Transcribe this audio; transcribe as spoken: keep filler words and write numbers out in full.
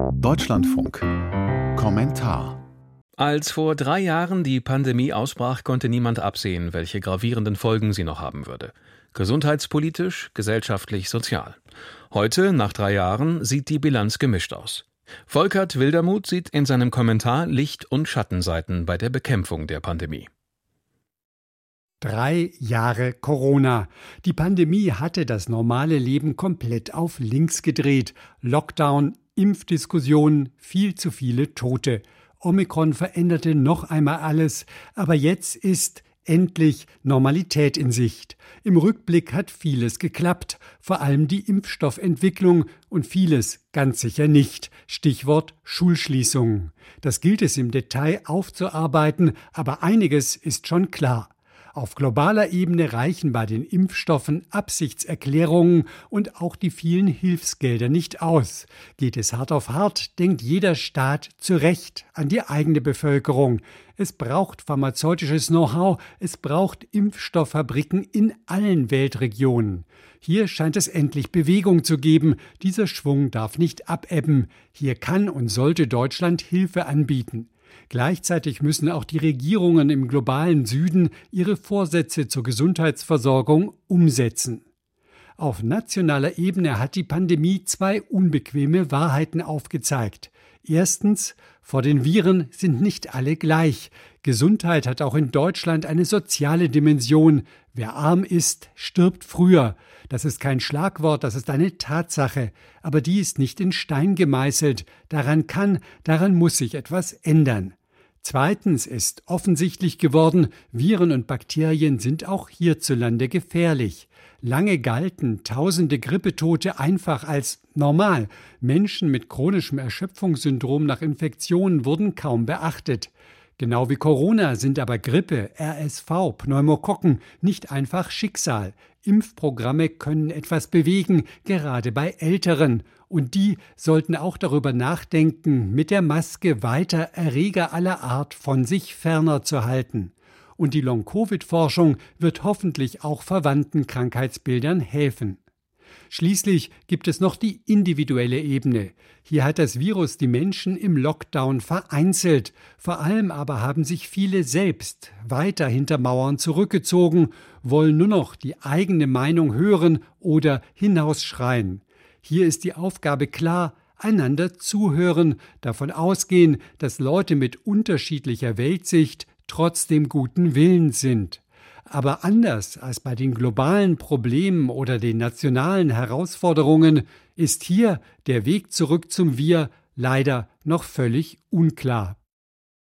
Deutschlandfunk. Kommentar. Als vor drei Jahren die Pandemie ausbrach, konnte niemand absehen, welche gravierenden Folgen sie noch haben würde. Gesundheitspolitisch, gesellschaftlich, sozial. Heute, nach drei Jahren, sieht die Bilanz gemischt aus. Volkert Wildermuth sieht in seinem Kommentar Licht- und Schattenseiten bei der Bekämpfung der Pandemie. Drei Jahre Corona. Die Pandemie hatte das normale Leben komplett auf links gedreht. Lockdown, Impfdiskussionen, viel zu viele Tote. Omikron veränderte noch einmal alles. Aber jetzt ist endlich Normalität in Sicht. Im Rückblick hat vieles geklappt, vor allem die Impfstoffentwicklung und vieles ganz sicher nicht. Stichwort Schulschließungen. Das gilt es im Detail aufzuarbeiten, aber einiges ist schon klar. Auf globaler Ebene reichen bei den Impfstoffen Absichtserklärungen und auch die vielen Hilfsgelder nicht aus. Geht es hart auf hart, denkt jeder Staat zu Recht an die eigene Bevölkerung. Es braucht pharmazeutisches Know-how, es braucht Impfstofffabriken in allen Weltregionen. Hier scheint es endlich Bewegung zu geben. Dieser Schwung darf nicht abebben. Hier kann und sollte Deutschland Hilfe anbieten. Gleichzeitig müssen auch die Regierungen im globalen Süden ihre Vorsätze zur Gesundheitsversorgung umsetzen. Auf nationaler Ebene hat die Pandemie zwei unbequeme Wahrheiten aufgezeigt. Erstens, vor den Viren sind nicht alle gleich. Gesundheit hat auch in Deutschland eine soziale Dimension. Wer arm ist, stirbt früher. Das ist kein Schlagwort, das ist eine Tatsache. Aber die ist nicht in Stein gemeißelt. Daran kann, daran muss sich etwas ändern. Zweitens ist offensichtlich geworden, Viren und Bakterien sind auch hierzulande gefährlich. Lange galten tausende Grippetote einfach als normal. Menschen mit chronischem Erschöpfungssyndrom nach Infektionen wurden kaum beachtet. Genau wie Corona sind aber Grippe, R S V, Pneumokokken nicht einfach Schicksal. Impfprogramme können etwas bewegen, gerade bei Älteren. Und die sollten auch darüber nachdenken, mit der Maske weiter Erreger aller Art von sich ferner zu halten. Und die Long-Covid-Forschung wird hoffentlich auch verwandten Krankheitsbildern helfen. Schließlich gibt es noch die individuelle Ebene. Hier hat das Virus die Menschen im Lockdown vereinzelt. Vor allem aber haben sich viele selbst weiter hinter Mauern zurückgezogen, wollen nur noch die eigene Meinung hören oder hinausschreien. Hier ist die Aufgabe klar: einander zuhören, davon ausgehen, dass Leute mit unterschiedlicher Weltsicht trotzdem guten Willens sind. Aber anders als bei den globalen Problemen oder den nationalen Herausforderungen ist hier der Weg zurück zum Wir leider noch völlig unklar.